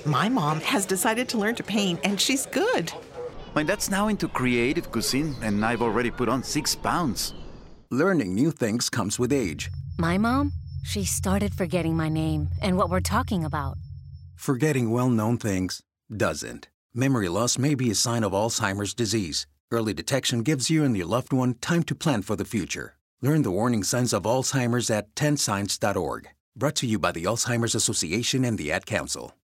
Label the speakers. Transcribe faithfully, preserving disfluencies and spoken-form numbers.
Speaker 1: My mom has decided to learn to paint, and she's good.
Speaker 2: My dad's now into creative cuisine, and I've already put on six pounds.
Speaker 3: Learning new things comes with age.
Speaker 4: My mom, she started forgetting my name and what we're talking about.
Speaker 3: Forgetting well-known things doesn't. Memory loss may be a sign of Alzheimer's disease. Early detection gives you and your loved one time to plan for the future. Learn the warning signs of Alzheimer's at ten signs dot org. Brought to you by the Alzheimer's Association and the Ad Council.